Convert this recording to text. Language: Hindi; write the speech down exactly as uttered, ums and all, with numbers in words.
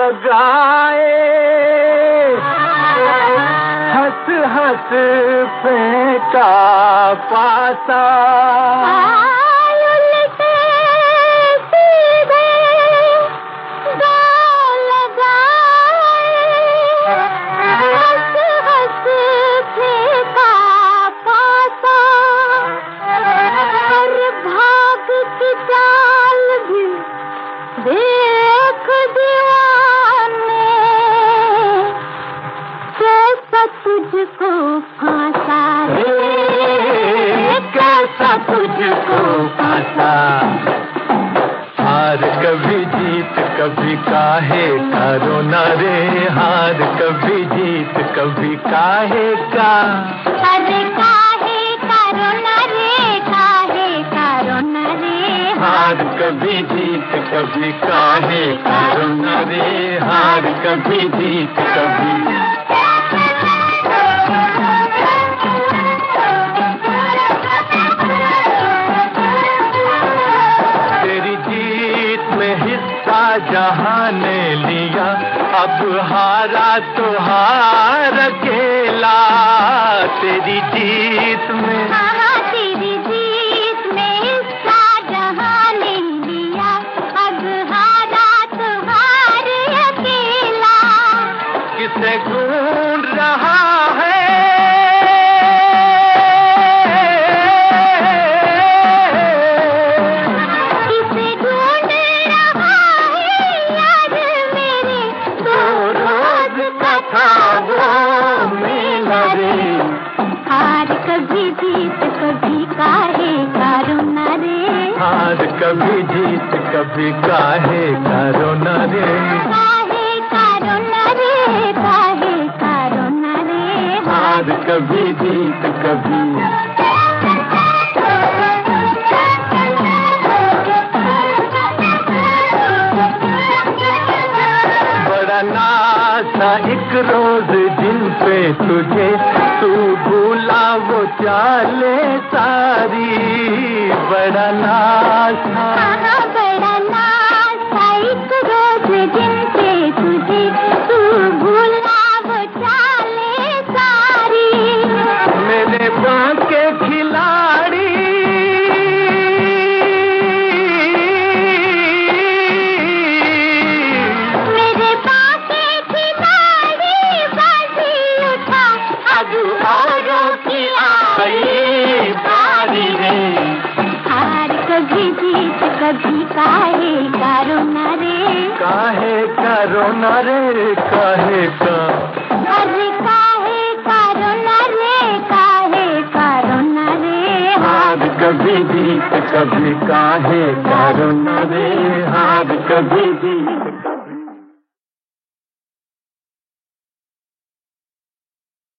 लगाए, हंस हंस फेंका पासा। देख दीवाने कैसा तुझको फांसा रे, कैसा तुझको फांसा। हार कभी जीत कभी काहे का रोना रे, हार कभी जीत कभी काहे का। अरे काहे का रोना रे, काहे का रोना रे। हार कभी जीत कभी काहे का रोना रे, हार कभी जीत कभी। तेरी जीत में हिस्सा जहां ने लिया, अब हारा तो हार अकेला। तेरी जीत में, हाँ तेरी जीत में हिस्सा जहां ने लिया, अब हारा तो हार अकेला। किसे ढूंढ रहा है कभी जीत कभी काहे का रोना रे, हार कभी जीत कभी काहे का रोना रे। काहे का रोना रे, काहे का रोना रे। हार कभी जीत कभी। बड़ा नाज था एक रोज जिन पे तुझे, तू भूला वो चाले सारी। बड़ा नाज था, हाँ बड़ा नाज था एक रोज जिन पे तुझे, तू भूला वो चाले सारी। मेरे बांके खिलाड़ी मेरे बांके खिलाड़ी बाजी उठा, अब औरों की आई बारी रे। हार कभी जीत कभी काहे का रोना रे, काहे का रोना रे, काहे का। अरे काहे का रोना रे, काहे का रोना रे। हार कभी जीत कभी काहे का रोना रे, हार कभी जीत।